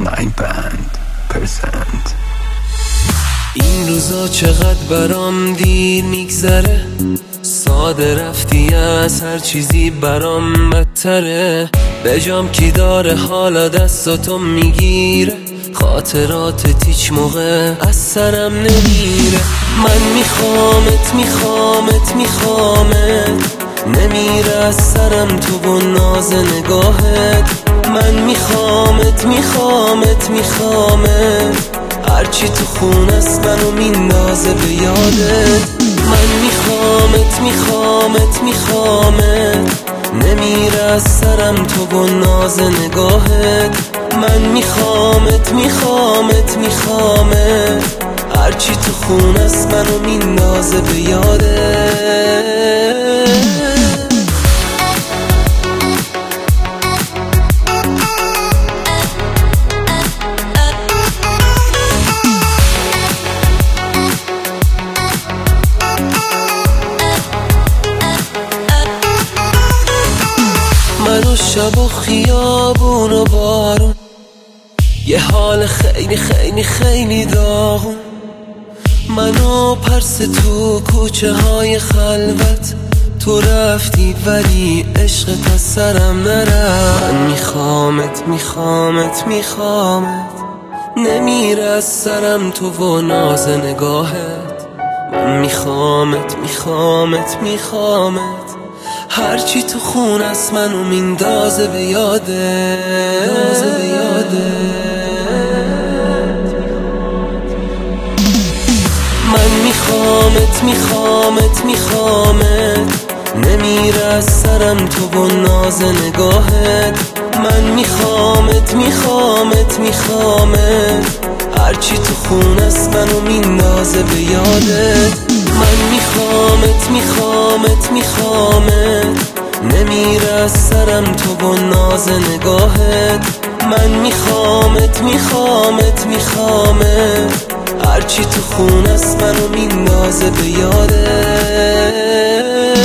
این روزا چقدر برام دیر میگذره، ساده رفتی از هر چیزی برام بدتره. بجام کی داره حالا دستاتو میگیره، خاطراتت هیچ موقع از سرم نمیره. من میخوامت نمیره از سرم تو و ناز نگاهت. من میخوامت هرچی تو خونه است منو میندازه به یادت. من میخوامت نمیره از سرم تو و ناز نگاهت. من میخوامت هرچی تو خونه است منو میندازه به یادت. من و شب و خیابون و بارون، یه حال خیلی داغون. من و پرس تو کوچه های خلوت، تو رفتی ولی عشقت از سرم نرفت. من میخوامت نمیره از سرم تو و ناز نگاهت. من میخوامت هرچی تو خون است منو میندازه به یادت. من میخوامت نمیره از سرم تو و ناز نگاهت. من میخوامت هرچی تو خون است منو میندازه به یادت. من میخوامت نمیره از سرم تو و ناز نگاهت. من میخوامت هرچی تو خون است منو میندازه به یادت.